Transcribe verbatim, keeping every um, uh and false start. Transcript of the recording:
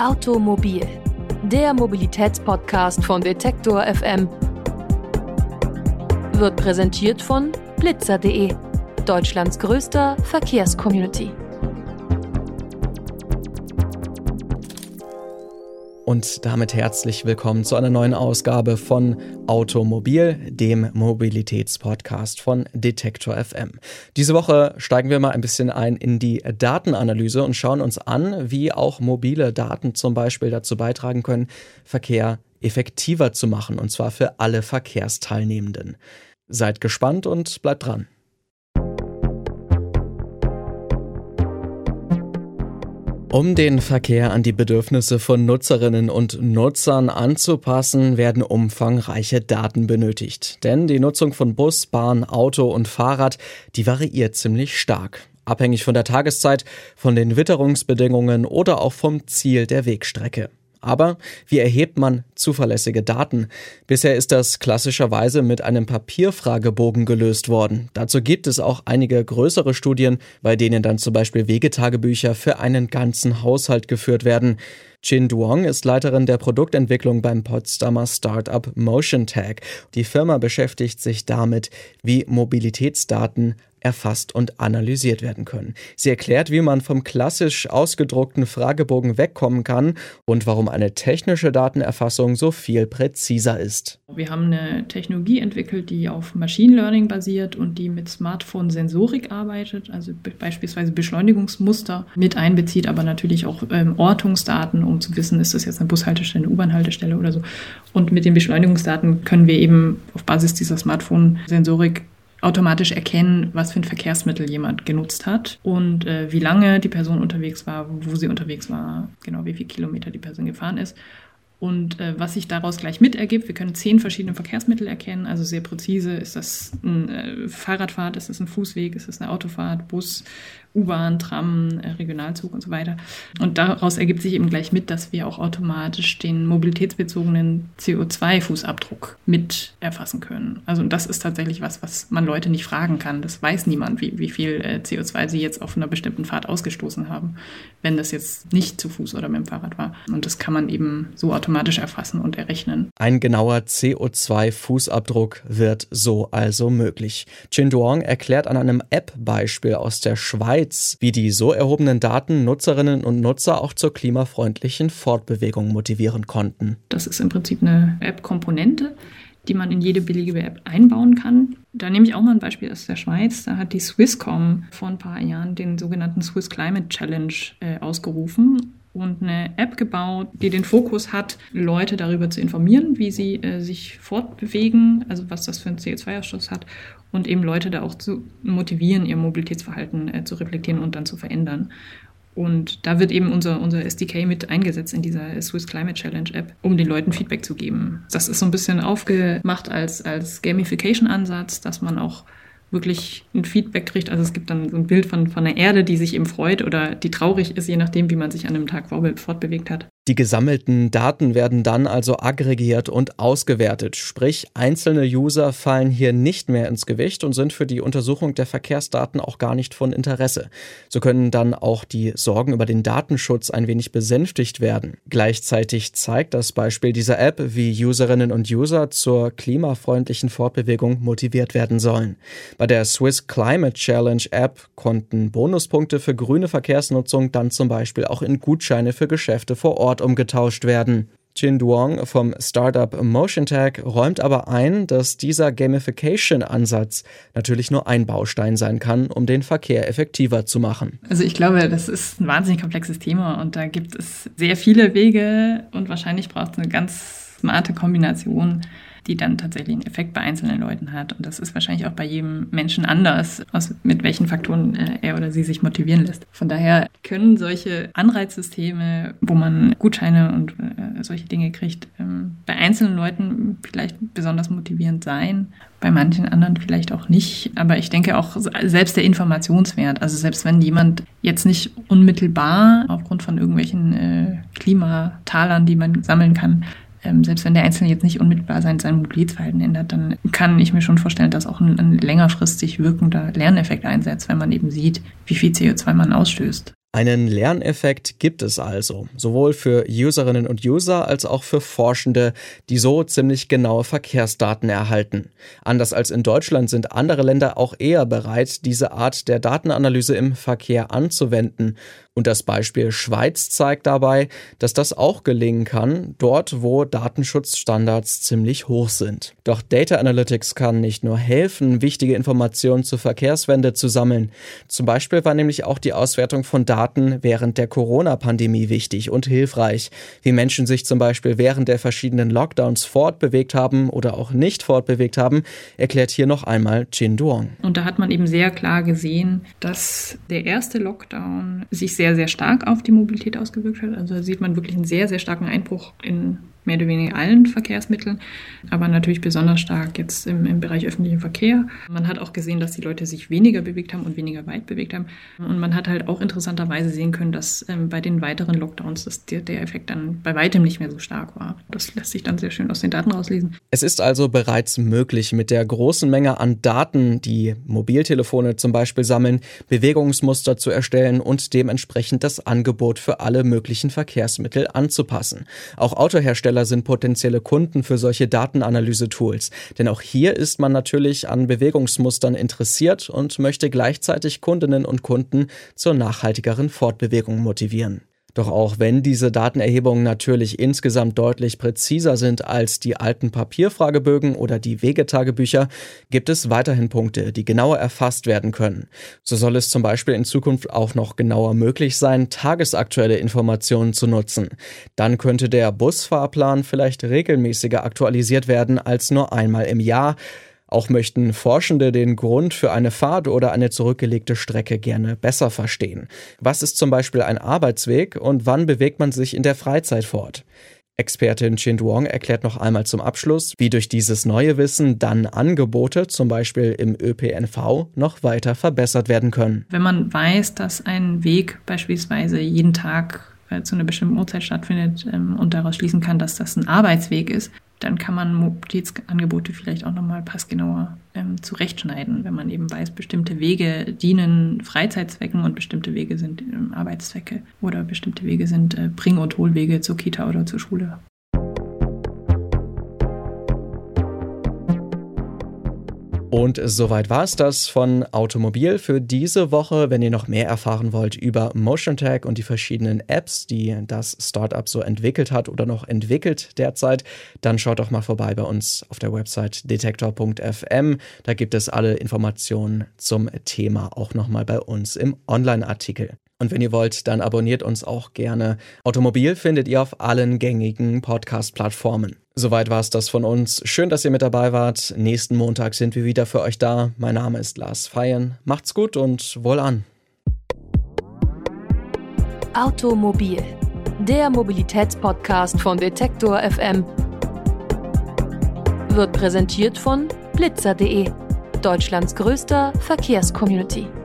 Automobil, der Mobilitätspodcast von Detektor F M, wird präsentiert von blitzer punkt de, Deutschlands größter Verkehrscommunity. Und damit herzlich willkommen zu einer neuen Ausgabe von Automobil, dem Mobilitätspodcast von Detektor F M. Diese Woche steigen wir mal ein bisschen ein in die Datenanalyse und schauen uns an, wie auch mobile Daten zum Beispiel dazu beitragen können, Verkehr effektiver zu machen, und zwar für alle Verkehrsteilnehmenden. Seid gespannt und bleibt dran. Um den Verkehr an die Bedürfnisse von Nutzerinnen und Nutzern anzupassen, werden umfangreiche Daten benötigt. Denn die Nutzung von Bus, Bahn, Auto und Fahrrad, die variiert ziemlich stark. Abhängig von der Tageszeit, von den Witterungsbedingungen oder auch vom Ziel der Wegstrecke. Aber wie erhebt man zuverlässige Daten? Bisher ist das klassischerweise mit einem Papierfragebogen gelöst worden. Dazu gibt es auch einige größere Studien, bei denen dann zum Beispiel Wegetagebücher für einen ganzen Haushalt geführt werden. Jin Duong ist Leiterin der Produktentwicklung beim Potsdamer Startup MotionTag. Die Firma beschäftigt sich damit, wie Mobilitätsdaten erfasst und analysiert werden können. Sie erklärt, wie man vom klassisch ausgedruckten Fragebogen wegkommen kann und warum eine technische Datenerfassung so viel präziser ist. Wir haben eine Technologie entwickelt, die auf Machine Learning basiert und die mit Smartphone-Sensorik arbeitet, also be- beispielsweise Beschleunigungsmuster mit einbezieht, aber natürlich auch ähm, Ortungsdaten, um zu wissen, ist das jetzt eine Bushaltestelle, eine U-Bahn-Haltestelle oder so. Und mit den Beschleunigungsdaten können wir eben auf Basis dieser Smartphone-Sensorik automatisch erkennen, was für ein Verkehrsmittel jemand genutzt hat und äh, wie lange die Person unterwegs war, wo sie unterwegs war, genau wie viele Kilometer die Person gefahren ist. Und äh, was sich daraus gleich mit ergibt, wir können zehn verschiedene Verkehrsmittel erkennen, also sehr präzise, ist das ein äh, Fahrradfahrt, ist das ein Fußweg, ist das eine Autofahrt, Bus, U-Bahn, Tram, äh, Regionalzug und so weiter. Und daraus ergibt sich eben gleich mit, dass wir auch automatisch den mobilitätsbezogenen C O zwei Fußabdruck mit erfassen können. Also und das ist tatsächlich was, was man Leute nicht fragen kann. Das weiß niemand, wie, wie viel äh, C O zwei sie jetzt auf einer bestimmten Fahrt ausgestoßen haben, wenn das jetzt nicht zu Fuß oder mit dem Fahrrad war. Und das kann man eben so automatisch erfassen und errechnen. Ein genauer C O zwei Fußabdruck wird so also möglich. Jin Duong erklärt an einem App-Beispiel aus der Schweiz, wie die so erhobenen Daten Nutzerinnen und Nutzer auch zur klimafreundlichen Fortbewegung motivieren konnten. Das ist im Prinzip eine App-Komponente, die man in jede beliebige App einbauen kann. Da nehme ich auch mal ein Beispiel aus der Schweiz. Da hat die Swisscom vor ein paar Jahren den sogenannten Swiss Climate Challenge äh, ausgerufen und eine App gebaut, die den Fokus hat, Leute darüber zu informieren, wie sie äh, sich fortbewegen, also was das für einen C O zwei Ausstoß hat, und eben Leute da auch zu motivieren, ihr Mobilitätsverhalten äh, zu reflektieren und dann zu verändern. Und da wird eben unser, unser S D K mit eingesetzt in dieser Swiss Climate Challenge App, um den Leuten Feedback zu geben. Das ist so ein bisschen aufgemacht als, als Gamification-Ansatz, dass man auch wirklich ein Feedback kriegt. Also es gibt dann so ein Bild von, von einer Erde, die sich eben freut oder die traurig ist, je nachdem, wie man sich an einem Tag fortbewegt hat. Die gesammelten Daten werden dann also aggregiert und ausgewertet. Sprich, einzelne User fallen hier nicht mehr ins Gewicht und sind für die Untersuchung der Verkehrsdaten auch gar nicht von Interesse. So können dann auch die Sorgen über den Datenschutz ein wenig besänftigt werden. Gleichzeitig zeigt das Beispiel dieser App, wie Userinnen und User zur klimafreundlichen Fortbewegung motiviert werden sollen. Bei der Swiss Climate Challenge App konnten Bonuspunkte für grüne Verkehrsnutzung dann zum Beispiel auch in Gutscheine für Geschäfte vor Ort umgetauscht werden. Jin Duong vom Startup MotionTag räumt aber ein, dass dieser Gamification-Ansatz natürlich nur ein Baustein sein kann, um den Verkehr effektiver zu machen. Also ich glaube, das ist ein wahnsinnig komplexes Thema und da gibt es sehr viele Wege und wahrscheinlich braucht es eine ganz smarte Kombination, die dann tatsächlich einen Effekt bei einzelnen Leuten hat. Und das ist wahrscheinlich auch bei jedem Menschen anders, aus, mit welchen Faktoren äh, er oder sie sich motivieren lässt. Von daher können solche Anreizsysteme, wo man Gutscheine und äh, solche Dinge kriegt, ähm, bei einzelnen Leuten vielleicht besonders motivierend sein, bei manchen anderen vielleicht auch nicht. Aber ich denke auch selbst der Informationswert, also selbst wenn jemand jetzt nicht unmittelbar aufgrund von irgendwelchen äh, Klimatalern, die man sammeln kann, Ähm, selbst wenn der Einzelne jetzt nicht unmittelbar sein, sein Mobilitätsverhalten ändert, dann kann ich mir schon vorstellen, dass auch ein, ein längerfristig wirkender Lerneffekt einsetzt, wenn man eben sieht, wie viel C O zwei man ausstößt. Einen Lerneffekt gibt es also, sowohl für Userinnen und User als auch für Forschende, die so ziemlich genaue Verkehrsdaten erhalten. Anders als in Deutschland sind andere Länder auch eher bereit, diese Art der Datenanalyse im Verkehr anzuwenden. Und das Beispiel Schweiz zeigt dabei, dass das auch gelingen kann, dort wo Datenschutzstandards ziemlich hoch sind. Doch Data Analytics kann nicht nur helfen, wichtige Informationen zur Verkehrswende zu sammeln. Zum Beispiel war nämlich auch die Auswertung von Daten während der Corona-Pandemie wichtig und hilfreich. Wie Menschen sich zum Beispiel während der verschiedenen Lockdowns fortbewegt haben oder auch nicht fortbewegt haben, erklärt hier noch einmal Jin Duong. Und da hat man eben sehr klar gesehen, dass der erste Lockdown sich sehr, sehr stark auf die Mobilität ausgewirkt hat. Also da sieht man wirklich einen sehr, sehr starken Einbruch in mehr oder weniger allen Verkehrsmitteln, aber natürlich besonders stark jetzt im, im Bereich öffentlichen Verkehr. Man hat auch gesehen, dass die Leute sich weniger bewegt haben und weniger weit bewegt haben. Und man hat halt auch interessanterweise sehen können, dass ähm, bei den weiteren Lockdowns dass der, der Effekt dann bei weitem nicht mehr so stark war. Das lässt sich dann sehr schön aus den Daten rauslesen. Es ist also bereits möglich, mit der großen Menge an Daten, die Mobiltelefone zum Beispiel sammeln, Bewegungsmuster zu erstellen und dementsprechend das Angebot für alle möglichen Verkehrsmittel anzupassen. Auch Autohersteller sind potenzielle Kunden für solche Datenanalyse-Tools. Denn auch hier ist man natürlich an Bewegungsmustern interessiert und möchte gleichzeitig Kundinnen und Kunden zur nachhaltigeren Fortbewegung motivieren. Doch auch wenn diese Datenerhebungen natürlich insgesamt deutlich präziser sind als die alten Papierfragebögen oder die Wegetagebücher, gibt es weiterhin Punkte, die genauer erfasst werden können. So soll es zum Beispiel in Zukunft auch noch genauer möglich sein, tagesaktuelle Informationen zu nutzen. Dann könnte der Busfahrplan vielleicht regelmäßiger aktualisiert werden als nur einmal im Jahr. Auch möchten Forschende den Grund für eine Fahrt oder eine zurückgelegte Strecke gerne besser verstehen. Was ist zum Beispiel ein Arbeitsweg und wann bewegt man sich in der Freizeit fort? Expertin Jin Duong erklärt noch einmal zum Abschluss, wie durch dieses neue Wissen dann Angebote, zum Beispiel im Ö P N V, noch weiter verbessert werden können. Wenn man weiß, dass ein Weg beispielsweise jeden Tag zu einer bestimmten Uhrzeit stattfindet ähm, und daraus schließen kann, dass das ein Arbeitsweg ist, dann kann man Mobilitätsangebote vielleicht auch nochmal passgenauer ähm, zurechtschneiden, wenn man eben weiß, bestimmte Wege dienen Freizeitzwecken und bestimmte Wege sind ähm, Arbeitszwecke oder bestimmte Wege sind äh, Bring- und Holwege zur Kita oder zur Schule. Und soweit war es das von Automobil für diese Woche. Wenn ihr noch mehr erfahren wollt über MotionTag und die verschiedenen Apps, die das Startup so entwickelt hat oder noch entwickelt derzeit, dann schaut doch mal vorbei bei uns auf der Website detektor punkt f m. Da gibt es alle Informationen zum Thema auch nochmal bei uns im Online-Artikel. Und wenn ihr wollt, dann abonniert uns auch gerne. Automobil findet ihr auf allen gängigen Podcast-Plattformen. Soweit war es das von uns. Schön, dass ihr mit dabei wart. Nächsten Montag sind wir wieder für euch da. Mein Name ist Lars Feyen. Macht's gut und wohlan. Automobil, der Mobilitätspodcast von Detektor F M. Wird präsentiert von blitzer punkt de, Deutschlands größter Verkehrscommunity.